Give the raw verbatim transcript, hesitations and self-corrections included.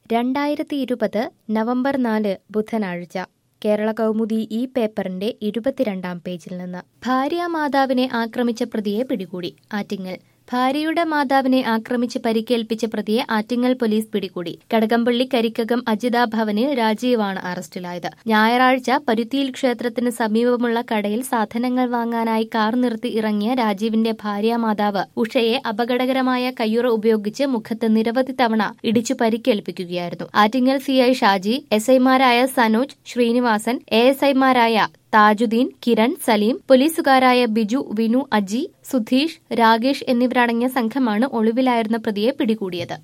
രണ്ടായിരത്തി ഇരുപത് നവംബർ നാല് ബുധനാഴ്ച കേരള കൗമുദി ഈ പേപ്പറിന്റെ ഇരുപത്തിരണ്ടാം പേജിൽ നിന്ന് ഭാര്യാമാതാവിനെ ആക്രമിച്ച പ്രതിയെ പിടികൂടി. ആറ്റിങ്ങൽ ഭാര്യയുടെ മാതാവിനെ ആക്രമിച്ച് പരിക്കേൽപ്പിച്ച പ്രതിയെ ആറ്റിങ്ങൽ പോലീസ് പിടികൂടി. കടകംപള്ളി കരിക്കകം അജിത ഭവനിൽ രാജീവാണ് അറസ്റ്റിലായത്. ഞായറാഴ്ച പരുത്തിയിൽ ക്ഷേത്രത്തിന് സമീപമുള്ള കടയിൽ സാധനങ്ങൾ വാങ്ങാനായി കാർ നിർത്തി ഇറങ്ങിയ രാജീവിന്റെ ഭാര്യാമാതാവ് ഉഷയെ അപകടകരമായ കയ്യുറ ഉപയോഗിച്ച് മുഖത്ത് നിരവധി തവണ ഇടിച്ചു പരിക്കേൽപ്പിക്കുകയായിരുന്നു. Attingal C I Shaji, S ഐമാരായ സനോജ്, ശ്രീനിവാസൻ, എ എസ് ഐമാരായ താജുദ്ദീൻ, കിരൺ, സലീം, പോലീസുകാരായ ബിജു, വിനു, അജി, സുധീഷ്, രാകേഷ് എന്നിവരടങ്ങിയ സംഘമാണ് ഒളിവിലായിരുന്ന പ്രതിയെ പിടികൂടിയത്.